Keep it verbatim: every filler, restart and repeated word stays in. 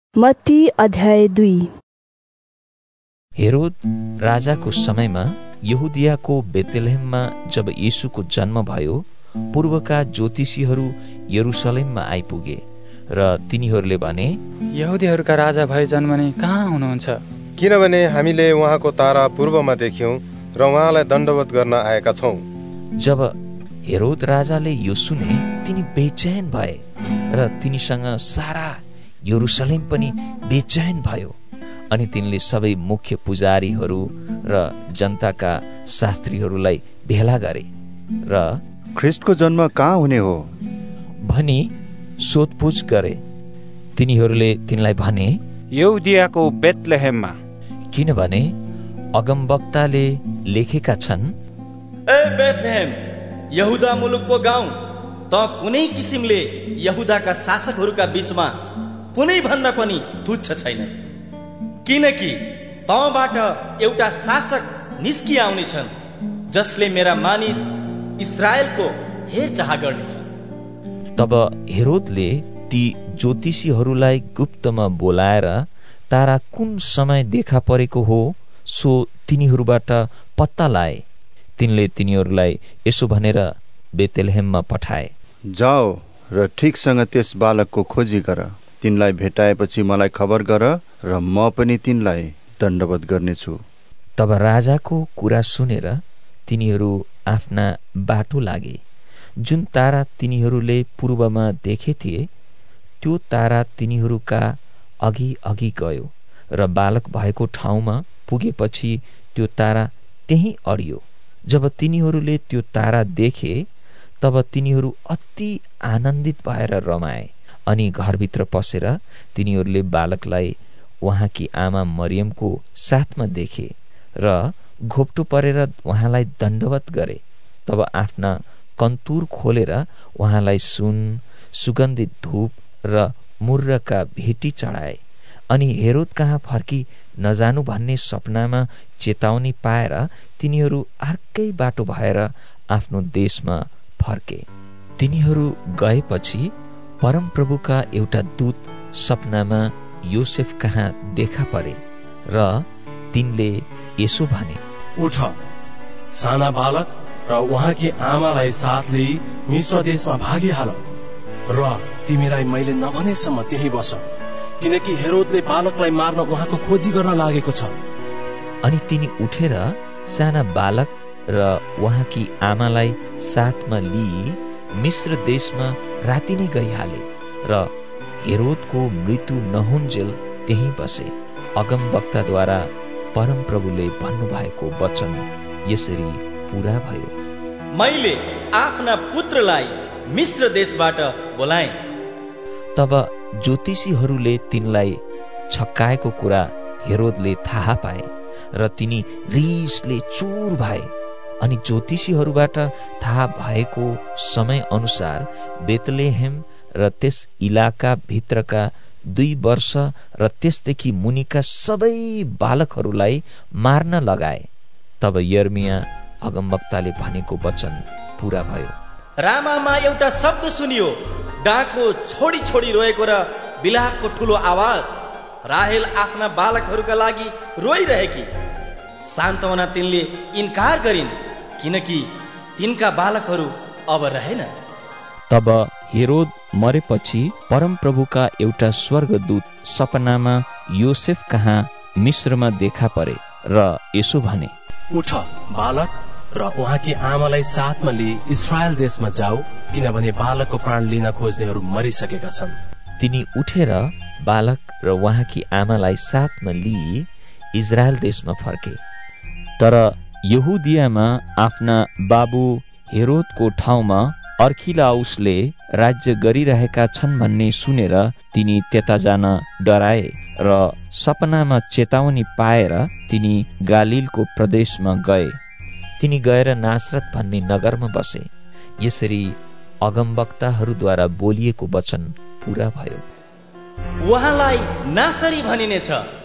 मत्ती अध्याय दुई। हेरोद राजाको समयमा यहुदियाको बेतलेहममा जब येशूको जन्म भयो, पूर्वका ज्योतिषीहरू यरुशलेममा आइपुगे र तिनीहरूले भने, यहुदीहरूका राजा भए जन्मने कहाँ हुनुहुन्छ? किनभने हामीले उहाँको तारा पूर्वमा देख्यौं र उहाँलाई दण्डवत गर्न आएका छौं। जब हेरोद राजाले यो सुने, तिनी बेचैन भए र तिनीसँग सारा यरुशलेम पनि बेचैन भयो। अनि तिनले सबै मुख्य पुजारीहरू र जनताका शास्त्रीहरूलाई भेला गरे र ख्रिस्टको जन्म कहाँ हुने हो भनी सोधपुछ गरे। तिनीहरूले तिनलाई भने, यहुदियाको बेतलेहममा, किनभने अगमवक्ताले लेखेका छन्, ए बेतलेहम, यहुदा मुलुकको गाउँ, त कुनै किसिमले यहुदाका शासकहरूका बीचमा कुनै भन्दा पनि तुच्छ छैनस्, किनकि तँबाट एउटा शासक निस्किआउनेछन् जसले मेरा मानिस इस्राएलको हेरचाह गर्नेछ। तब हेरोदले ती ज्योतिषीहरूलाई गुप्तमा बोलाएर तारा कुन समय देखा परेको हो सो तिनीहरूबाट पत्ता लाए। तिनले तिनीहरूलाई यसो भनेर बेतलेहममा पठाए, जाओ र ठिकसँग त्यस बालकको खोजी गर। तिनलाई भेटाएपछि मलाई खबर गर र म पनि तिनलाई दण्डवत गर्नेछु। तब राजाको कुरा सुनेर तिनीहरू आफ्ना बाटो लागे। जुन तारा तिनीहरूले पूर्वमा देखे थिए, त्यो तारा तिनीहरूका अघि अघि गयो र बालक भएको ठाउँमा पुगेपछि त्यो तारा त्यही अडियो। जब तिनीहरूले त्यो तारा देखे, तब तिनीहरू अति आनन्दित भएर रमाए। अनि घरभित्र पसेर तिनीहरूले बालकलाई उहाँकी आमा मरियमको साथमा देखे र घोप्टो परेर उहाँलाई दण्डवत गरे। तब आफ्ना कन्तुर खोलेर उहाँलाई सुन, सुगन्धित धूप र मुर्रका भेटी चढाए। अनि हेरोद कहाँ फर्की नजानु भन्ने सपनामा चेतावनी पाएर तिनीहरू अर्कै बाटो भएर आफ्नो देशमा फर्के। तिनीहरू गएपछि परमप्रभुका एउटा दूत सपनामा योसेफ कहाँ देखा परे र तिनले यसो भने, उठ, साना बालक र उहाँकी आमालाई साथले मिश्र देशमा भागिहाल र तिमीलाई मैले नभनेसम्म त्यही बस, किनकि हेरोदले बालकलाई मार्न उहाँको खोजी गर्न लागेको छ। अनि तिनी उठेर साना बालक र उहाँकी आमालाई साथमा लिई मिश्र देशमा राति नै गइहाले र हेरोदको मृत्यु नहुन्जेल त्यही बसे। अगमवक्ताद्वारा परमप्रभुले भन्नुभएको वचन यसरी पूरा भयो, मैले आफ्ना पुत्रलाई मिश्र देशबाट बोलाएँ। तब ज्योतिषीहरूले तिनलाई छक्काएको कुरा हेरोदले थाहा पाए र तिनी रिसले चुर भए। अनि ज्योतिषीहरूबाट थाहा भएको समय अनुसार बेतलेहेम र त्यस इलाका भित्रका दुई वर्ष र त्यसदेखि मुनिका सबै बालकहरूलाई मार्न लगाए। तब यर्मिया अगमवक्ताले भनेको वचन पूरा भयो, रामामा एउटा शब्द सुनियो, डाको छोडी छोडी रोएको र बिलापको ठुलो आवाज। राहेल आफ्ना बालकहरूका लागि रोइरहेकी, सान्तवना तिनले इन्कार गरिन्, किनकि तिनका बालकहरू अब रहेन। तब हेरोद मरेपछि परमप्रभुका एउटा स्वर्गदूत सपनामा योसेफ कहाँ मिश्रमा देखा परे र यसो भने, उठ बालक र उहाँकी आमालाई साथमा लिई इस्राएल देशमा जाऊ, किनभने बालकको प्राण लिन खोज्नेहरू मरिसकेका छन्। तिनी उठेर बालक र उहाँकी आमालाई साथमा लिई इजरायल देशमा फर्के। तर यहुदियामा आफ्ना बाबु हेरोदको ठाउँमा अर्खिलाउसले राज्य गरिरहेका छन् भन्ने सुनेर तिनी त्यता जान डराए र सपनामा चेतावनी पाएर तिनी गालिलको प्रदेशमा गए। तिनी गएर नासरत भन्ने नगरमा बसे। यसरी अगमवक्ताहरूद्वारा बोलिएको वचन पूरा भयो, उहाँलाई नासरी भनिनेछ।